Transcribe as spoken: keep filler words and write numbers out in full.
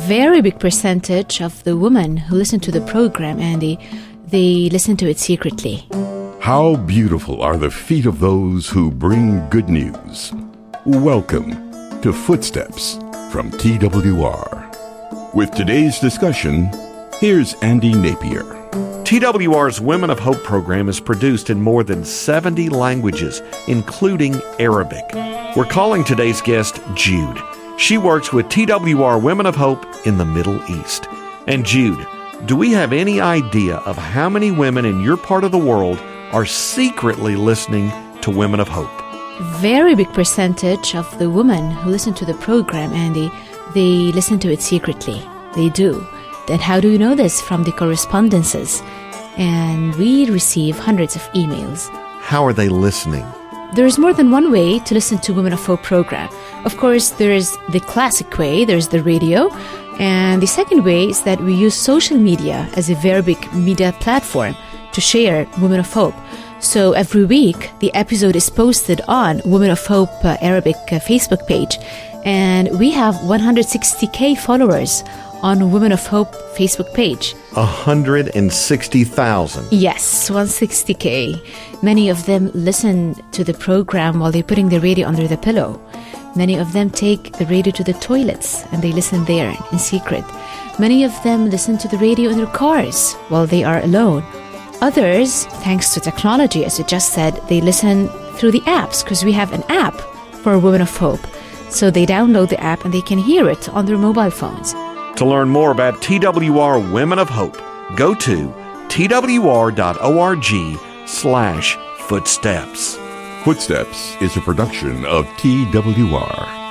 very big percentage of the women who listen to the program, Andy, they listen to it secretly. How beautiful are the feet of those who bring good news. Welcome to Footsteps from T W R. With today's discussion, here's Andy Napier. T W R's Women of Hope program is produced in more than seventy languages, including Arabic. We're calling today's guest Jude. She works with T W R Women of Hope in the Middle East. And Jude, do we have any idea of how many women in your part of the world are secretly listening to Women of Hope? Very big percentage of the women who listen to the program, Andy, they listen to it secretly. They do. Then how do you know this? From the correspondences. And we receive hundreds of emails. How are they listening? There's more than one way to listen to Women of Hope program. Of course, there is the classic way, there's the radio. And the second way is that we use social media as a very big media platform to share Women of Hope. So every week, the episode is posted on Women of Hope uh, Arabic uh, Facebook page. And we have one hundred sixty thousand followers on Women of Hope Facebook page. one hundred sixty thousand. Yes, one hundred sixty thousand. Many of them listen to the program while they're putting the radio under the pillow. Many of them take the radio to the toilets and they listen there in secret. Many of them listen to the radio in their cars while they are alone. Others, thanks to technology, as you just said, they listen through the apps because we have an app for Women of Hope. So they download the app and they can hear it on their mobile phones. To learn more about T W R Women of Hope, go to twr.org slash footsteps. Footsteps is a production of T W R.